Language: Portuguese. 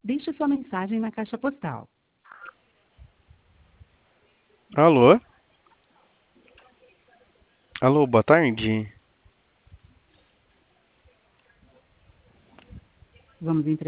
Deixe sua mensagem na caixa postal. Alô? Alô, boa tarde. Vamos entregar